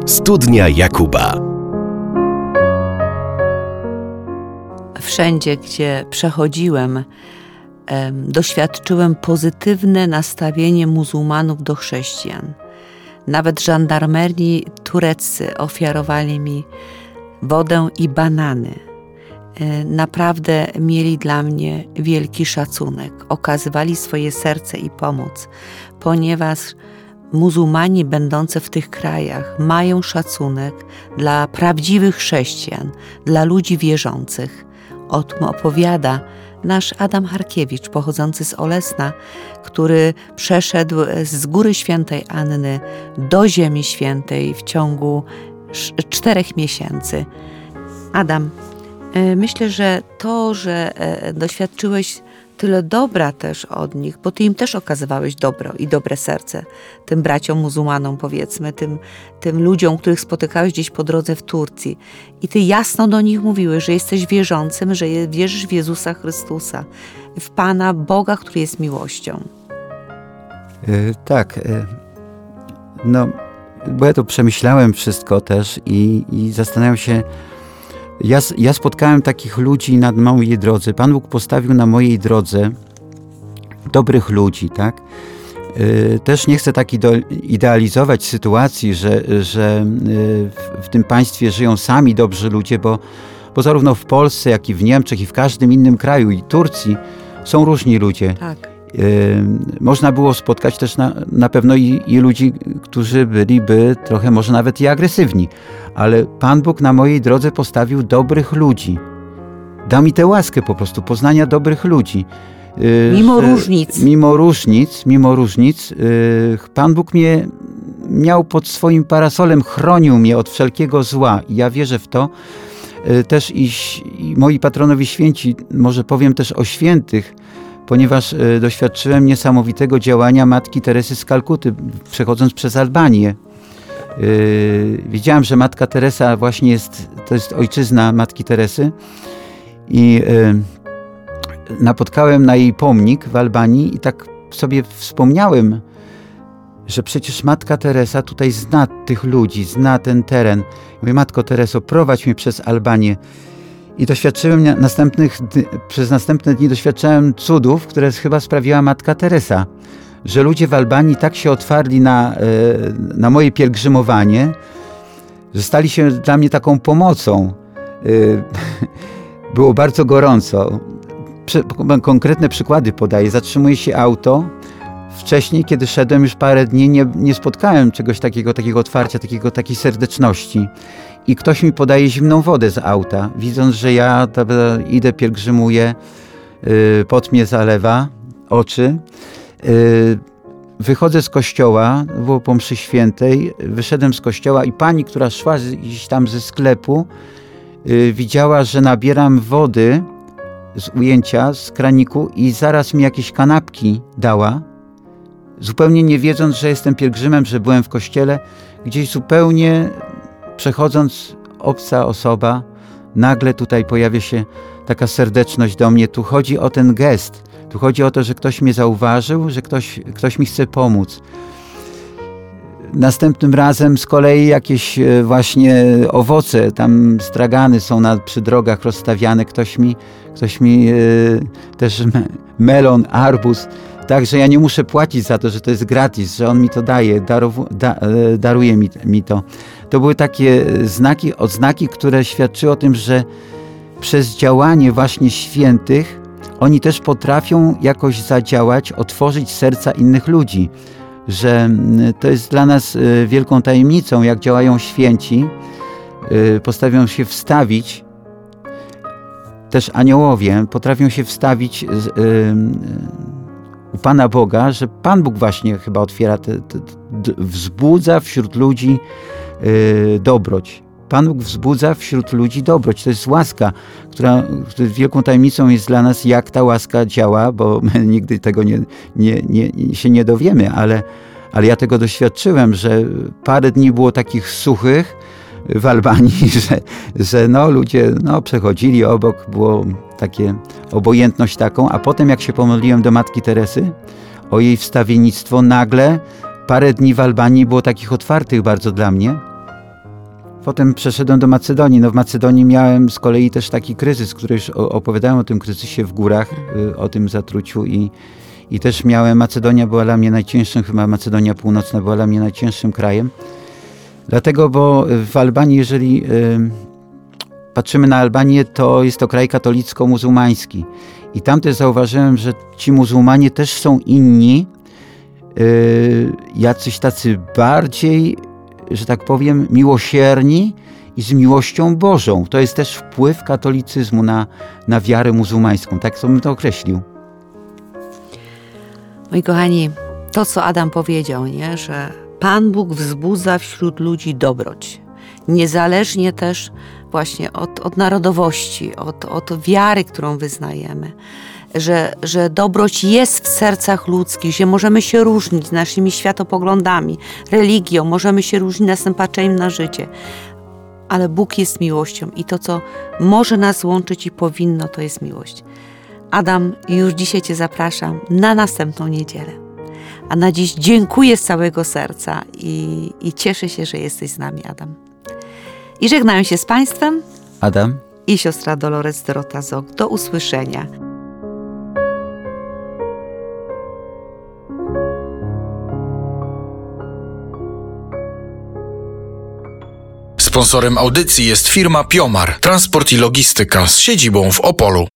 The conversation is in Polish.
Studnia Jakuba. Wszędzie, gdzie przechodziłem, doświadczyłem pozytywne nastawienie muzułmanów do chrześcijan. Nawet żandarmerii tureccy ofiarowali mi wodę i banany. Naprawdę mieli dla mnie wielki szacunek. Okazywali swoje serce i pomoc, ponieważ muzułmanie będący w tych krajach mają szacunek dla prawdziwych chrześcijan, dla ludzi wierzących. O tym opowiada nasz Adam Harkiewicz, pochodzący z Olesna, który przeszedł z Góry Świętej Anny do Ziemi Świętej w ciągu 4 miesięcy. Adam, myślę, że to, że doświadczyłeś tyle dobra też od nich, bo ty im też okazywałeś dobro i dobre serce, tym braciom muzułmanom, powiedzmy, tym ludziom, których spotykałeś gdzieś po drodze w Turcji. I ty jasno do nich mówiłeś, że jesteś wierzącym, że wierzysz w Jezusa Chrystusa, w Pana Boga, który jest miłością. Tak. Bo ja to przemyślałem wszystko też i zastanawiam się. Ja spotkałem takich ludzi na mojej drodze. Pan Bóg postawił na mojej drodze dobrych ludzi, tak? Też nie chcę tak idealizować sytuacji, że w tym państwie żyją sami dobrzy ludzie, bo zarówno w Polsce, jak i w Niemczech, i w każdym innym kraju, i Turcji są różni ludzie. Tak. Można było spotkać też na pewno i ludzi, którzy byliby trochę może nawet i agresywni. Ale Pan Bóg na mojej drodze postawił dobrych ludzi. Dał mi tę łaskę po prostu poznania dobrych ludzi. Mimo różnic, Pan Bóg mnie miał pod swoim parasolem, chronił mnie od wszelkiego zła. I ja wierzę w to. Też i moi patronowie święci, może powiem też o świętych, ponieważ doświadczyłem niesamowitego działania Matki Teresy z Kalkuty, przechodząc przez Albanię. Wiedziałem, że Matka Teresa właśnie to jest ojczyzna Matki Teresy i napotkałem na jej pomnik w Albanii i tak sobie wspomniałem, że przecież Matka Teresa tutaj zna tych ludzi, zna ten teren. Mówię: Matko Tereso, prowadź mnie przez Albanię. I doświadczyłem przez następne dni doświadczałem cudów, które chyba sprawiła Matka Teresa. Że ludzie w Albanii tak się otwarli na moje pielgrzymowanie, że stali się dla mnie taką pomocą. Było bardzo gorąco. Konkretne przykłady podaję. Zatrzymuje się auto. Wcześniej, kiedy szedłem już parę dni, nie spotkałem czegoś takiego otwarcia, takiej serdeczności. I ktoś mi podaje zimną wodę z auta, widząc, że ja idę, pielgrzymuję, pot mnie zalewa, oczy. Wychodzę z kościoła, było po mszy świętej, wyszedłem z kościoła i pani, która szła gdzieś tam ze sklepu, widziała, że nabieram wody z ujęcia, z kraniku i zaraz mi jakieś kanapki dała, zupełnie nie wiedząc, że jestem pielgrzymem, że byłem w kościele, gdzieś zupełnie przechodząc, obca osoba, nagle tutaj pojawia się taka serdeczność do mnie. Tu chodzi o ten gest. Tu chodzi o to, że ktoś mnie zauważył, że ktoś mi chce pomóc. Następnym razem z kolei jakieś właśnie owoce, tam stragany są przy drogach rozstawiane. Ktoś mi też melon, arbuz. Także ja nie muszę płacić za to, że to jest gratis, że on mi to daje, daruje mi to. To były takie odznaki, które świadczyły o tym, że przez działanie właśnie świętych oni też potrafią jakoś zadziałać, otworzyć serca innych ludzi. Że to jest dla nas wielką tajemnicą, jak działają święci. Potrafią się wstawić, też aniołowie potrafią się wstawić u Pana Boga, że Pan Bóg właśnie chyba otwiera, wzbudza wśród ludzi dobroć. Pan Bóg wzbudza wśród ludzi dobroć. To jest łaska, która wielką tajemnicą jest dla nas, jak ta łaska działa, bo my nigdy tego się nie dowiemy, ale ja tego doświadczyłem, że parę dni było takich suchych w Albanii, że ludzie przechodzili obok, było takie obojętność taką, a potem jak się pomodliłem do Matki Teresy o jej wstawiennictwo, nagle parę dni w Albanii było takich otwartych bardzo dla mnie Potem przeszedłem do Macedonii. No w Macedonii miałem z kolei też taki kryzys, który już opowiadałem o tym kryzysie w górach, o tym zatruciu i też miałem, Macedonia była dla mnie najcięższym, chyba Macedonia Północna była dla mnie najcięższym krajem. Dlatego, bo w Albanii, jeżeli patrzymy na Albanię, to jest to kraj katolicko-muzułmański. I tam też zauważyłem, że ci muzułmanie też są inni, jacyś tacy bardziej, że tak powiem, miłosierni i z miłością Bożą. To jest też wpływ katolicyzmu na wiarę muzułmańską. Tak bym to określił. Moi kochani, to co Adam powiedział, nie? Że Pan Bóg wzbudza wśród ludzi dobroć. Niezależnie też właśnie od narodowości, od wiary, którą wyznajemy. Że dobroć jest w sercach ludzkich, że możemy się różnić naszymi światopoglądami, religią, możemy się różnić naszym patrzeniem na życie. Ale Bóg jest miłością i to, co może nas łączyć i powinno, to jest miłość. Adam, już dzisiaj Cię zapraszam na następną niedzielę. A na dziś dziękuję z całego serca i cieszę się, że jesteś z nami, Adam. I żegnają się z Państwem Adam i siostra Dolores Dorota Zok. Do usłyszenia. Sponsorem audycji jest firma Piomar, transport i logistyka z siedzibą w Opolu.